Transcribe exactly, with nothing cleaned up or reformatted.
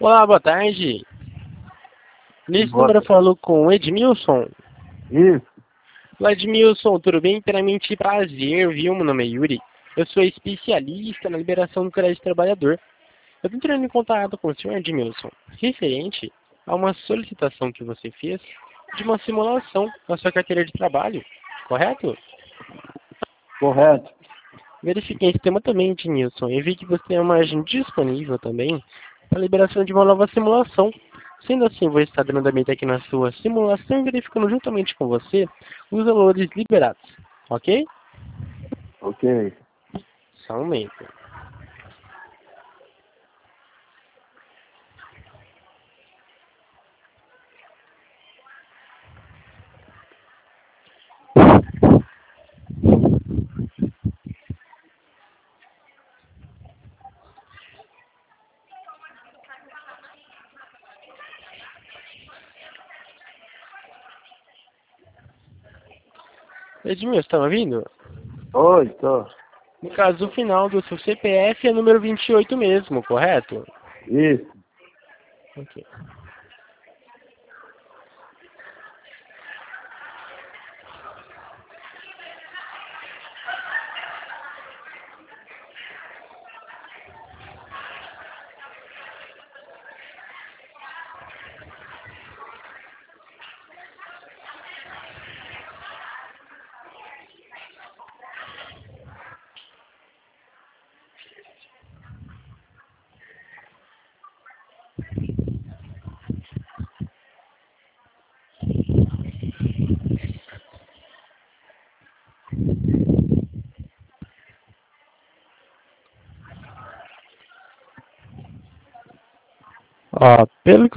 Olá, boa tarde. Nesse Boa número eu tarde. falo com o Edmilson. Isso. Olá, Edmilson, tudo bem? Inteiramente prazer, viu? Meu nome é Yuri. Eu sou especialista na liberação do crédito trabalhador. Eu estou entrando em contato com o senhor Edmilson, referente a uma solicitação que você fez de uma simulação na sua carteira de trabalho, correto? Correto. Verifiquei esse tema também, Edmilson, e vi que você tem uma margem disponível também para a liberação de uma nova simulação. Sendo assim, vou estar dando andamento aqui na sua simulação e verificando juntamente com você os valores liberados, ok? Ok. Só um momento. Edmilson, está me ouvindo? Oi, tô. No caso, o final do seu C P F é número vinte e oito mesmo, correto? Isso. Ok. Ó, pelo que